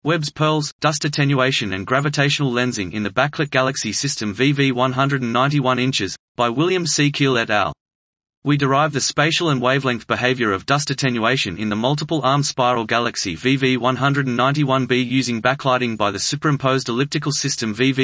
Webb's pearls, dust attenuation and gravitational lensing in the backlit galaxy system VV 191 inches, by William C. Keel et al. We derive the spatial and wavelength behavior of dust attenuation in the multiple-arm spiral galaxy VV 191b using backlighting by the superimposed elliptical system VV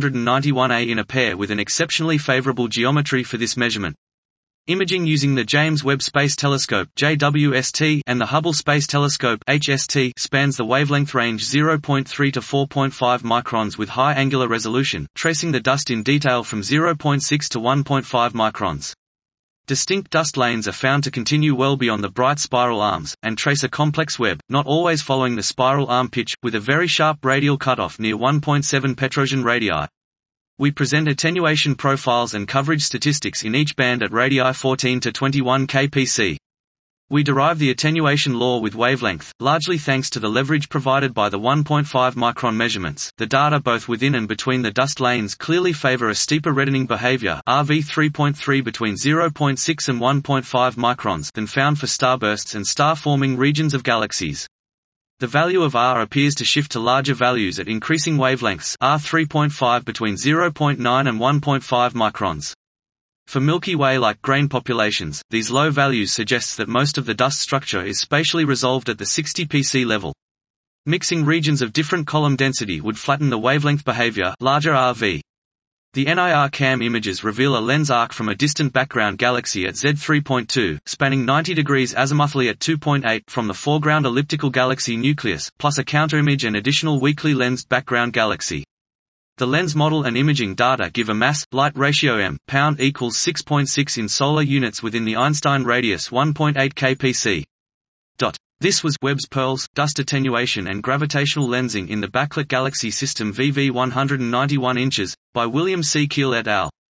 191a in a pair with an exceptionally favorable geometry for this measurement. Imaging using the James Webb Space Telescope (JWST) and the Hubble Space Telescope (HST) spans the wavelength range 0.3 to 4.5 microns with high angular resolution, tracing the dust in detail from 0.6 to 1.5 microns. Distinct dust lanes are found to continue well beyond the bright spiral arms, and trace a complex web, not always following the spiral arm pitch, with a very sharp radial cutoff near 1.7 petrosion radii. We present attenuation profiles and coverage statistics in each band at radii 14 to 21 kpc. We derive the attenuation law with wavelength, largely thanks to the leverage provided by the 1.5 micron measurements. The data both within and between the dust lanes clearly favor a steeper reddening behavior RV 3.3 between 0.6 and 1.5 microns than found for starbursts and star-forming regions of galaxies. The value of R appears to shift to larger values at increasing wavelengths R 3.5 between 0.9 and 1.5 microns. For Milky Way-like grain populations, these low values suggests that most of the dust structure is spatially resolved at the 60 pc level. Mixing regions of different column density would flatten the wavelength behavior larger RV. The NIR-CAM images reveal a lens arc from a distant background galaxy at Z3.2, spanning 90 degrees azimuthally at 2.8 from the foreground elliptical galaxy nucleus, plus a counterimage and additional weakly lensed background galaxy. The lens model and imaging data give a mass-light ratio m pound equals 6.6 in solar units within the Einstein radius 1.8 kpc. This was Webb's pearls, dust attenuation and gravitational lensing in the backlit galaxy system VV 191 inches, by William C. Keel et al.